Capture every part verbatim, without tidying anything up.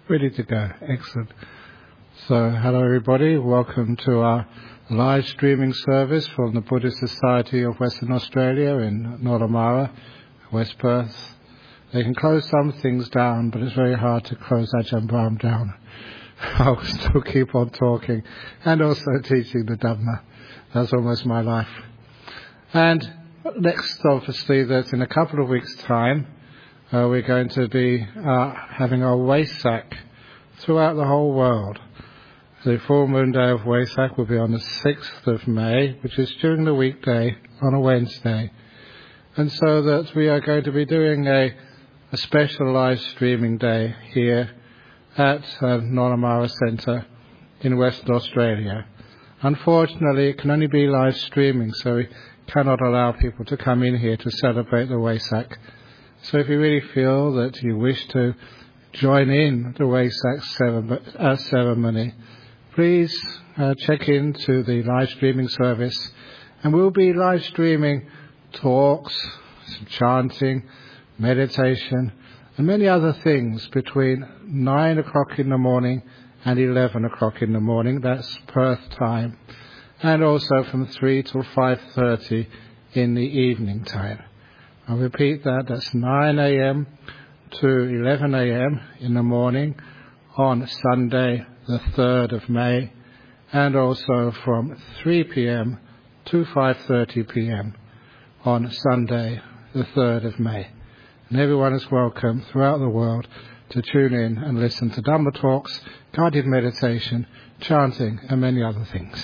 Ready to go. Excellent. So, hello everybody. Welcome to our live streaming service from the Buddhist Society of Western Australia in Nollamara, West Perth. They can close some things down, but it's very hard to close Ajahn Brahm down. I'll still keep on talking and also teaching the Dhamma. That's almost my life. And next, obviously, that in a couple of weeks' time, Uh, we're going to be uh, having our Wesak throughout the whole world. The full moon day of Wesak will be on the sixth of May, which is during the weekday on a Wednesday. And so that we are going to be doing a, a special live streaming day here at uh, Nollamara Centre in Western Australia. Unfortunately, it can only be live streaming, so we cannot allow people to come in here to celebrate the Wesak. So if you really feel that you wish to join in the Wesak ceremony, please uh, check into the live streaming service, and we'll be live streaming talks, some chanting, meditation, and many other things between nine o'clock in the morning and eleven o'clock in the morning. That's Perth time, and also from three till five thirty in the evening time. I'll repeat that, that's nine a.m. to eleven a.m. in the morning on Sunday the third of May, and also from three p.m. to five thirty p.m. on Sunday the third of May. And everyone is welcome throughout the world to tune in and listen to Dhamma talks, guided meditation, chanting, and many other things.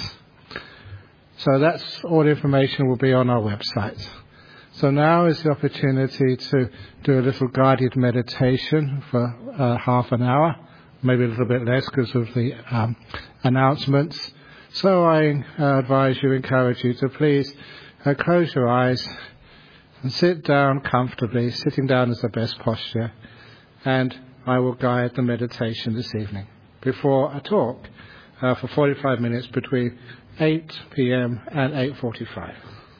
So that's all information will be on our website. So now is the opportunity to do a little guided meditation for uh, half an hour, maybe a little bit less because of the um, announcements. So I uh, advise you, encourage you to please uh, close your eyes and sit down comfortably. Sitting down is the best posture. And I will guide the meditation this evening before a talk uh, for forty-five minutes between eight p.m. and eight forty-five.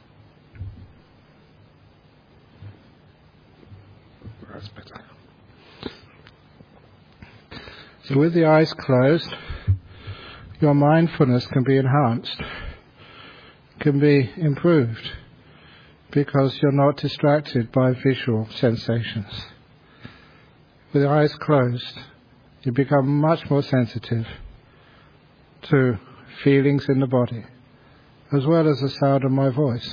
That's better. So with the eyes closed, your mindfulness can be enhanced, can be improved, because you're not distracted by visual sensations. With the eyes closed, you become much more sensitive to feelings in the body, as well as the sound of my voice.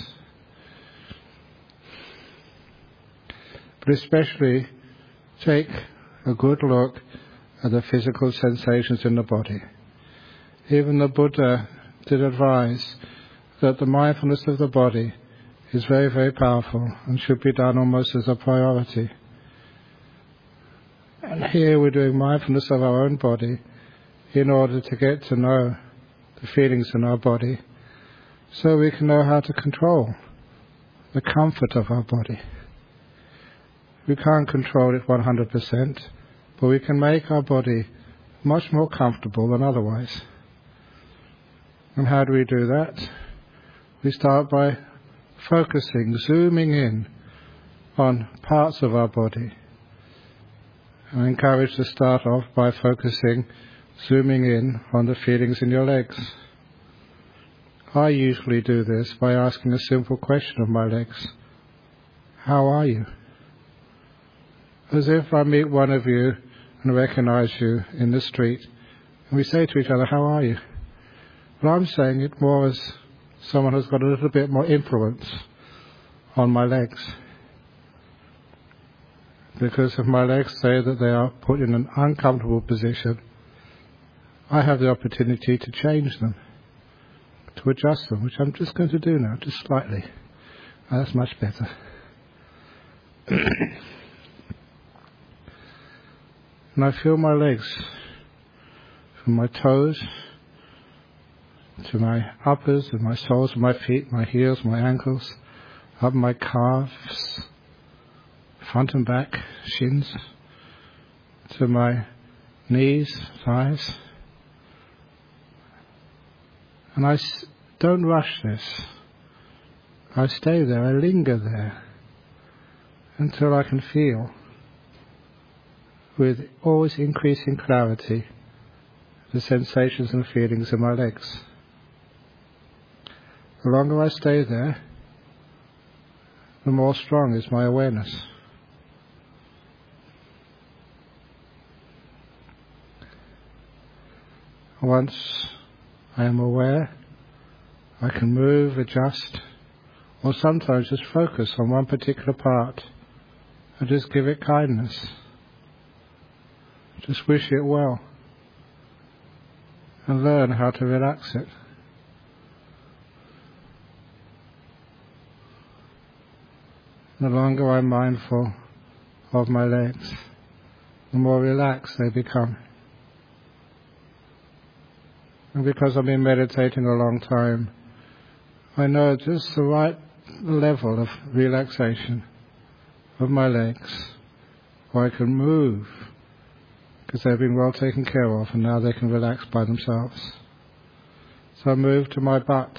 But especially take a good look at the physical sensations in the body. Even the Buddha did advise that the mindfulness of the body is very, very powerful and should be done almost as a priority. And here we're doing mindfulness of our own body in order to get to know the feelings in our body, so we can know how to control the comfort of our body. We can't control it one hundred percent, but we can make our body much more comfortable than otherwise. And how do we do that? We start by focusing, zooming in on parts of our body. I encourage to start off by focusing, zooming in on the feelings in your legs. I usually do this by asking a simple question of my legs. How are you? As if I meet one of you and recognize you in the street, and we say to each other, how are you? But I'm saying it more as someone who's got a little bit more influence on my legs. Because if my legs say that they are put in an uncomfortable position, I have the opportunity to change them, to adjust them, which I'm just going to do now, just slightly. Oh, that's much better. And I feel my legs, from my toes to my uppers and my soles of my feet, my heels, my ankles, up my calves, front and back, shins, to my knees, thighs. And I s- don't rush this. I stay there, I linger there, until I can feel with always increasing clarity the sensations and feelings in my legs. The longer I stay there, the more strong is my awareness. Once I am aware, I can move, adjust, or sometimes just focus on one particular part and just give it kindness. Just wish it well and learn how to relax it. The longer I'm mindful of my legs, the more relaxed they become. And because I've been meditating a long time, I know just the right level of relaxation of my legs, where I can move, because they've been well taken care of and now they can relax by themselves. So I move to my butt.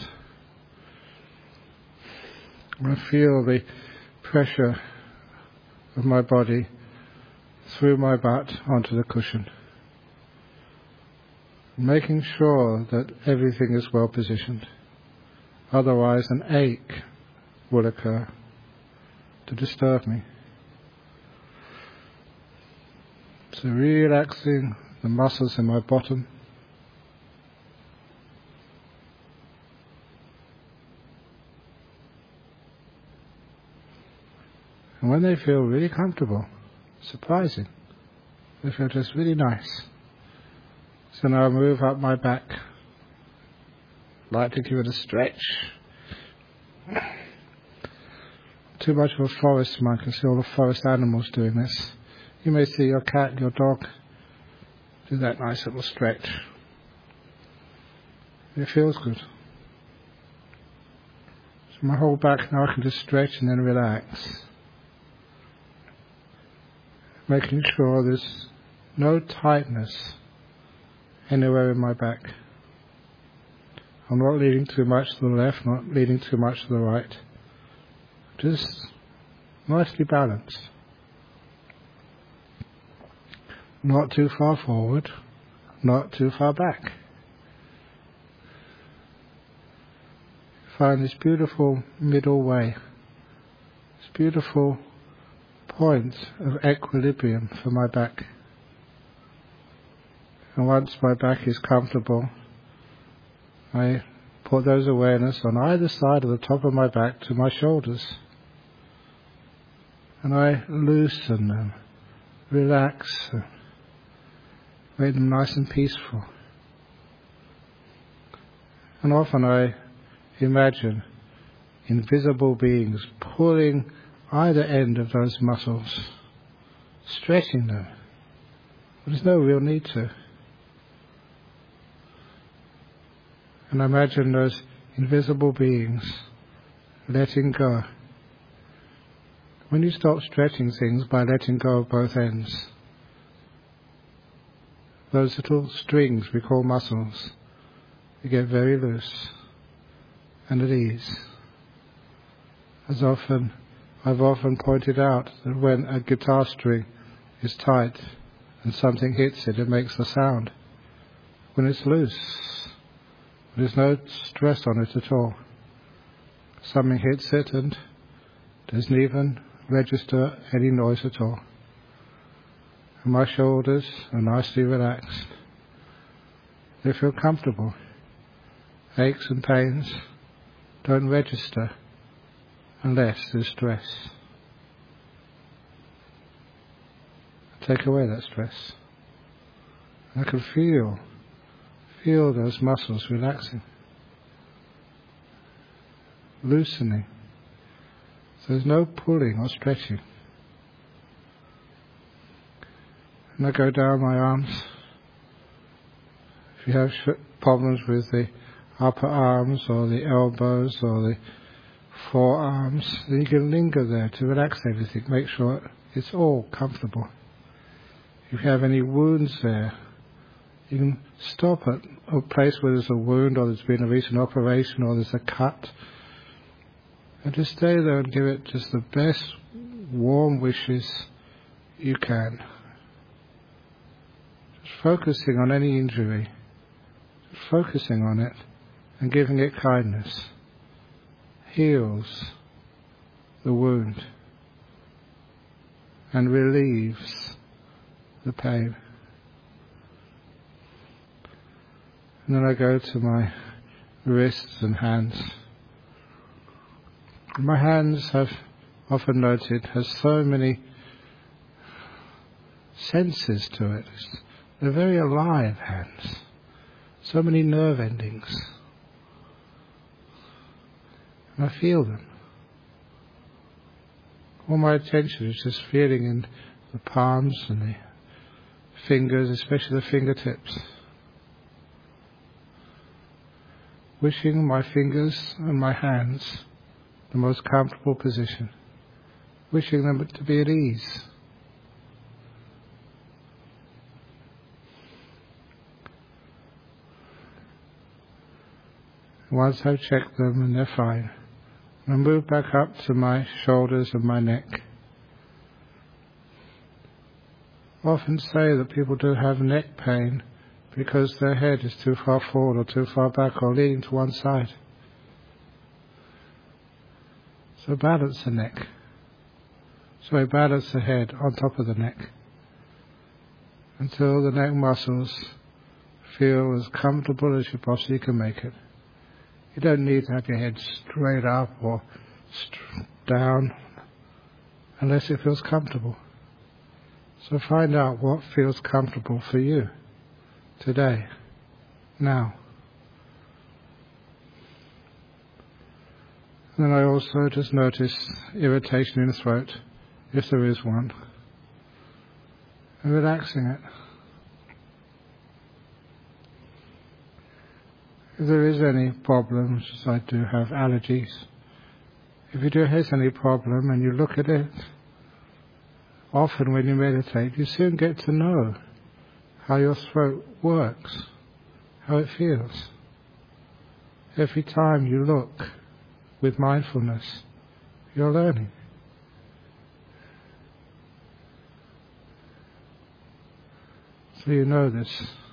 I feel the pressure of my body through my butt onto the cushion, making sure that everything is well positioned. Otherwise an ache will occur to disturb me. So relaxing the muscles in my bottom, and when they feel really comfortable, surprising, they feel just really nice. So now I move up my back, like to give it a stretch. Too much of a forest monk, can see all the forest animals doing this. You may see your cat, your dog, do that nice little stretch. It feels good. So my whole back now I can just stretch and then relax. Making sure there's no tightness anywhere in my back. I'm not leaning too much to the left, not leaning too much to the right. Just nicely balanced. Not too far forward, not too far back. Find this beautiful middle way, this beautiful point of equilibrium for my back. And once my back is comfortable, I put those awareness on either side of the top of my back to my shoulders. And I loosen them, relax them, make them nice and peaceful. And often I imagine invisible beings pulling either end of those muscles, stretching them. But there's no real need to. And I imagine those invisible beings letting go. When you stop stretching things by letting go of both ends, those little strings we call muscles, they get very loose and at ease. As often, I've often pointed out that when a guitar string is tight and something hits it, it makes a sound. When it's loose, there's no stress on it at all. Something hits it and doesn't even register any noise at all. And my shoulders are nicely relaxed. They feel comfortable. Aches and pains don't register unless there's stress. Take away that stress. I can feel, feel those muscles relaxing, loosening. So there's no pulling or stretching. And I go down my arms. If you have sh- problems with the upper arms or the elbows or the forearms, then you can linger there to relax everything. Make sure it's all comfortable. If you have any wounds there, you can stop at a place where there's a wound or there's been a recent operation or there's a cut. And just stay there and give it just the best warm wishes you can. Just focusing on any injury, just focusing on it and giving it kindness, heals the wound and relieves the pain. And then I go to my wrists and hands. My hands, I've often noted, has so many senses to it. They're very alive hands. So many nerve endings. And I feel them. All my attention is just feeling in the palms and the fingers, especially the fingertips. Wishing my fingers and my hands the most comfortable position. Wishing them to be at ease. Once I've checked them and they're fine, I move back up to my shoulders and my neck. I often say that people do have neck pain because their head is too far forward or too far back or leaning to one side. So balance the neck. So I balance the head on top of the neck until the neck muscles feel as comfortable as you possibly can make it. You don't need to have your head straight up or st- down unless it feels comfortable. So find out what feels comfortable for you today, now. And then I also just notice irritation in the throat, if there is one, and relaxing it. If there is any problems, as I do have allergies, if you do have any problem and you look at it, often when you meditate, you soon get to know how your throat works, how it feels. Every time you look with mindfulness, you're learning. So you know this.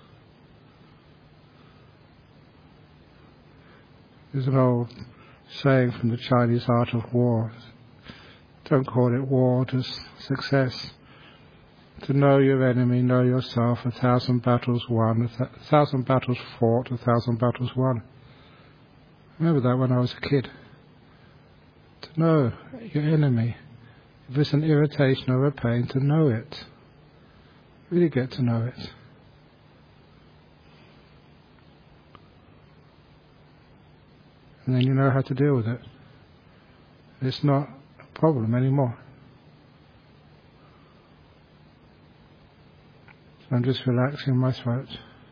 There's an old saying from the Chinese art of war. Don't call it war, just success. To know your enemy, know yourself, a thousand battles won, a, th- a thousand battles fought, a thousand battles won. I remember that when I was a kid. To know your enemy, if it's an irritation or a pain, to know it. Really get to know it. And then you know how to deal with it. It's not a problem anymore. So I'm just relaxing my throat.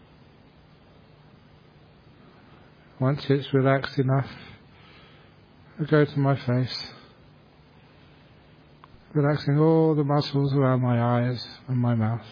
Once it's relaxed enough, I go to my face, relaxing all the muscles around my eyes and my mouth,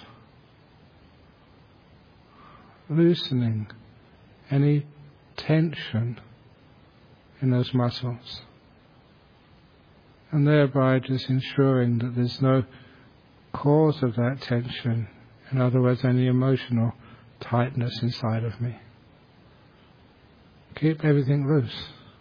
loosening any tension in those muscles, and thereby just ensuring that there's no cause of that tension, in other words, any emotional tightness inside of me. Keep everything loose.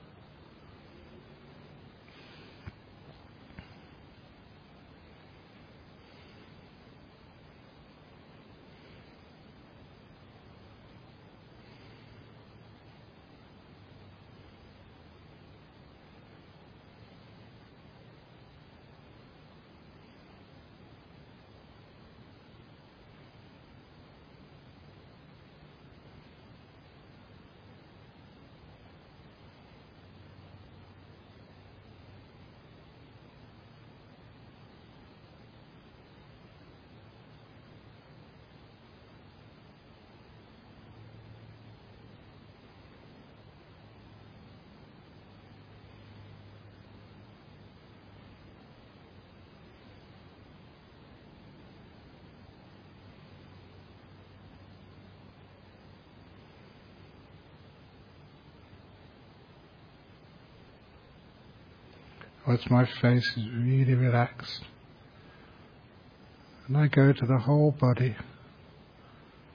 Once my face is really relaxed, and I go to the whole body,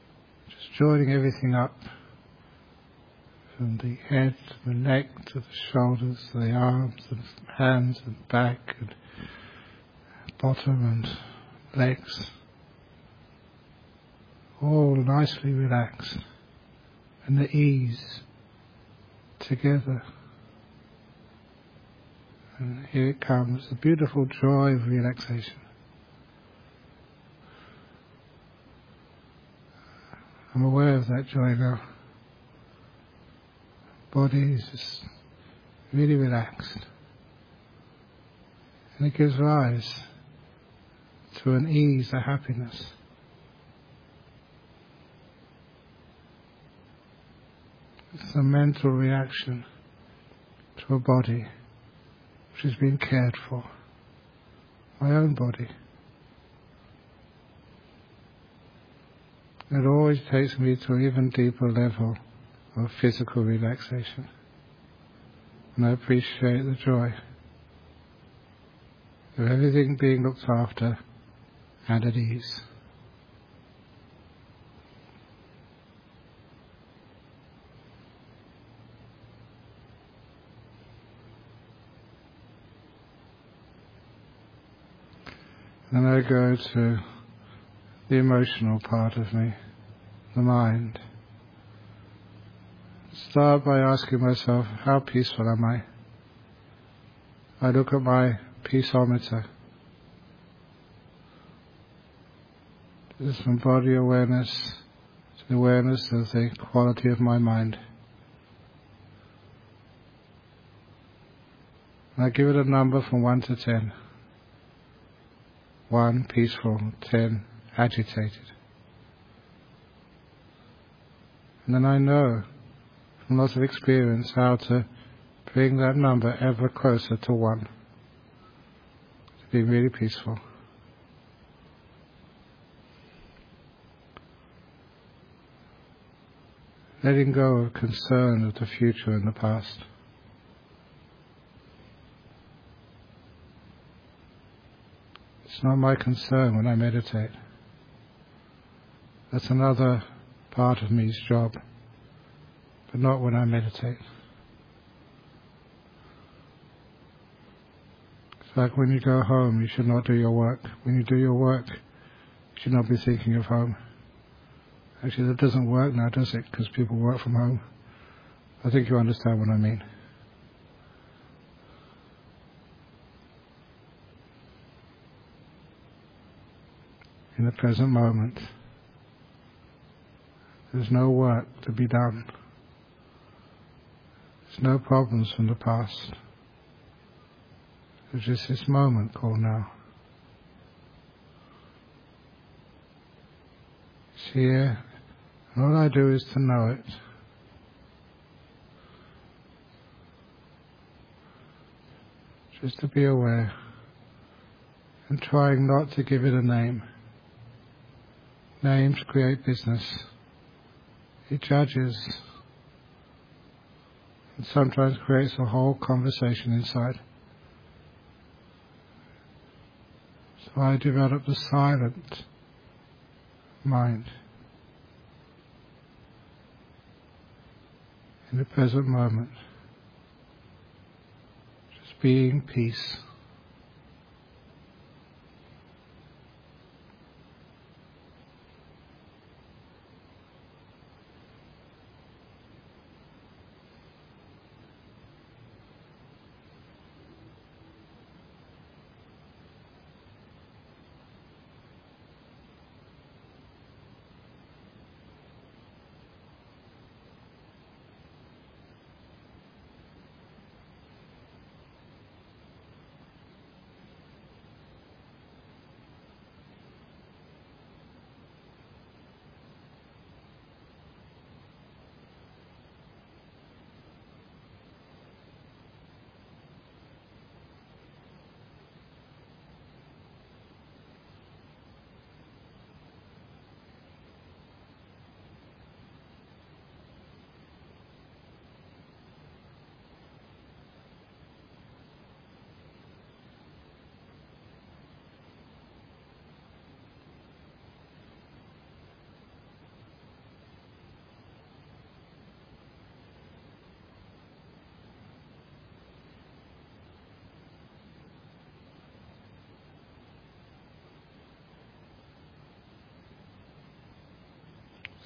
Just joining everything up from the head to the neck to the shoulders, to the arms and hands and back and bottom and legs, all nicely relaxed and at ease together. And here it comes, the beautiful joy of relaxation. I'm aware of that joy now. Body is just really relaxed. And it gives rise to an ease, a happiness. It's a mental reaction to a body which has been cared for. My own body. It always takes me to an even deeper level of physical relaxation. And I appreciate the joy of everything being looked after and at ease. Then I go to the emotional part of me, the mind. Start by asking myself, how peaceful am I? I look at my peaceometer. This is from body awareness to the awareness of the quality of my mind. And I give it a number from one to ten. One, peaceful. Ten, agitated. And then I know from lots of experience how to bring that number ever closer to one, to being really peaceful. Letting go of concern of the future and the past. It's not my concern when I meditate. That's another part of me's job, but not when I meditate. It's like when you go home, you should not do your work. When you do your work, you should not be thinking of home. Actually, that doesn't work now, does it? Because people work from home. I think you understand what I mean. In the present moment, there's no work to be done. There's no problems from the past. There's just this moment called now. It's here, and all I do is to know it. Just to be aware, and trying not to give it a name. Names create business. It judges, and sometimes creates a whole conversation inside. So I developed a silent mind in the present moment, just being peace.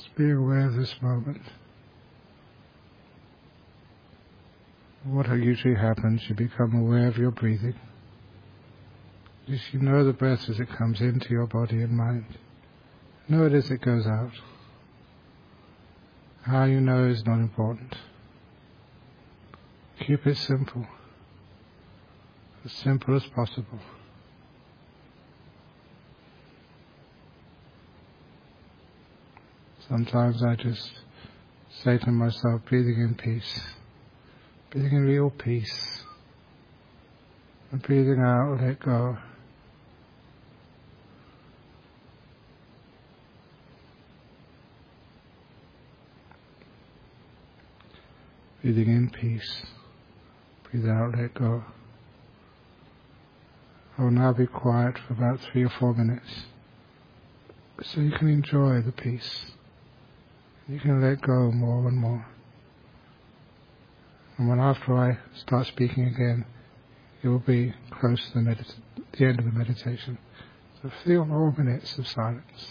Just being aware of this moment. What usually happens, you become aware of your breathing. Just you know the breath as it comes into your body and mind. Know it as it goes out. How you know is not important. Keep it simple. As simple as possible. Sometimes I just say to myself, breathing in peace. Breathing in real peace. And breathing out, let go. Breathing in peace. Breathe out, let go. I will now be quiet for about three or four minutes so you can enjoy the peace. You can let go more and more. And when after I start speaking again, it will be close to the, medit- the end of the meditation. So feel more minutes of silence.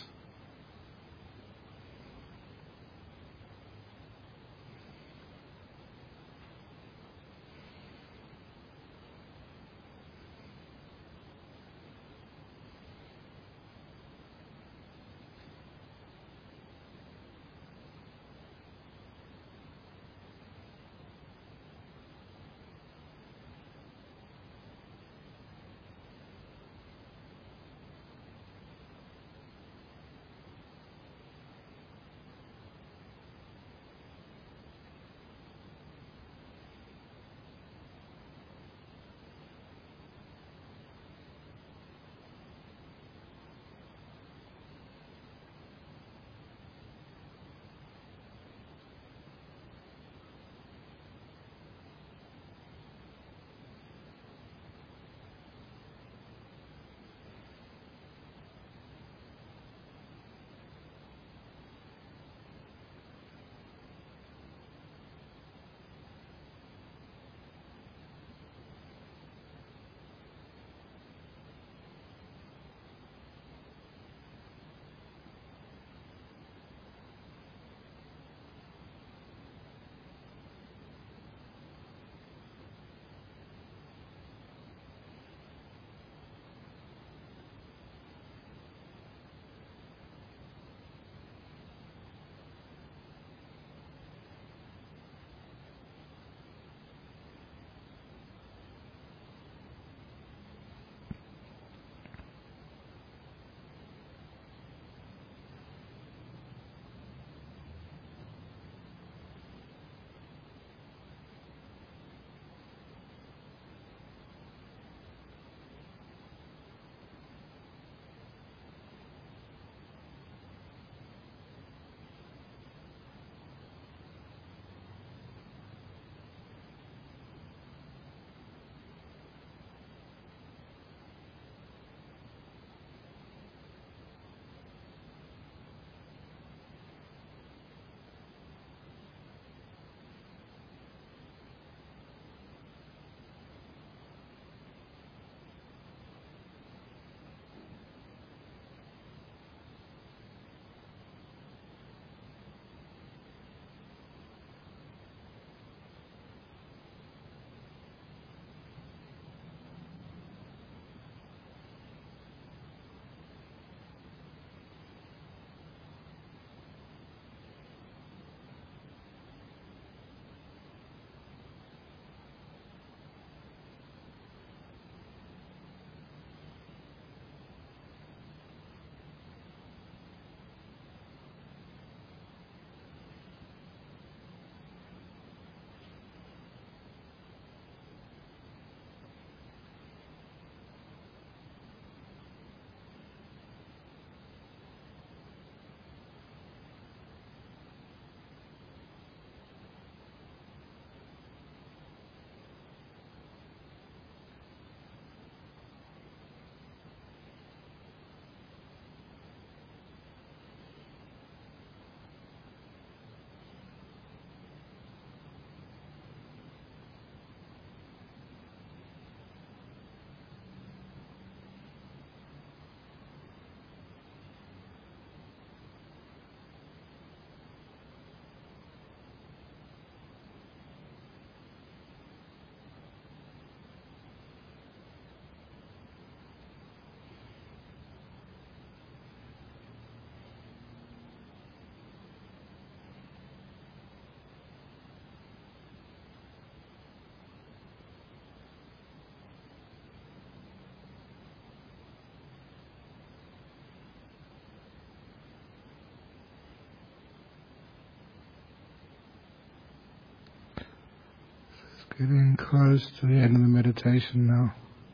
Getting close to the end of the meditation now.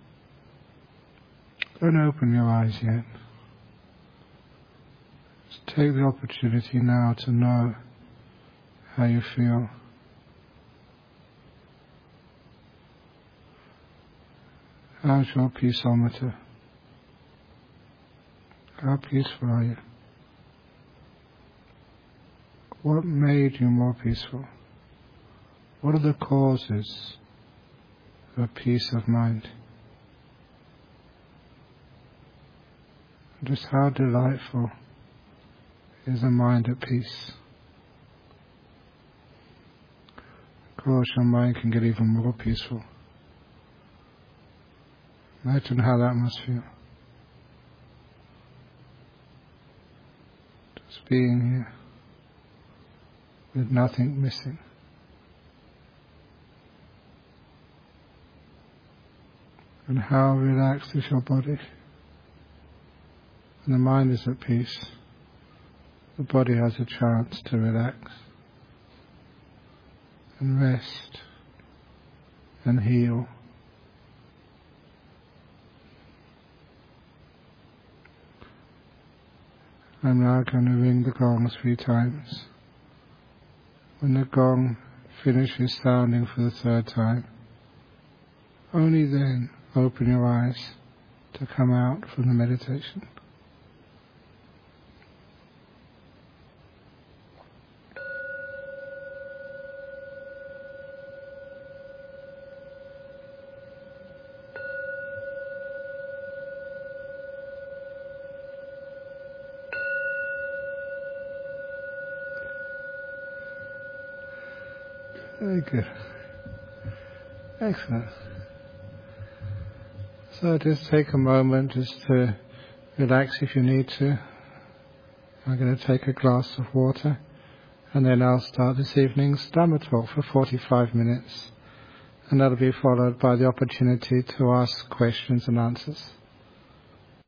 Don't open your eyes yet. Just take the opportunity now to know how you feel. How's your peaceometer? How peaceful are you? What made you more peaceful? What are the causes of peace of mind? Just how delightful is a mind at peace? Of course, your mind can get even more peaceful. Imagine how that must feel. Just being here with nothing missing. And how relaxed is your body? When the mind is at peace, the body has a chance to relax and rest and heal. I'm now going to ring the gong three times. When the gong finishes sounding for the third time, only then open your eyes to come out from the meditation. Very good. Excellent. So just take a moment just to relax if you need to. I'm going to take a glass of water and then I'll start this evening's Dhamma talk for forty-five minutes, and that'll be followed by the opportunity to ask questions and answers.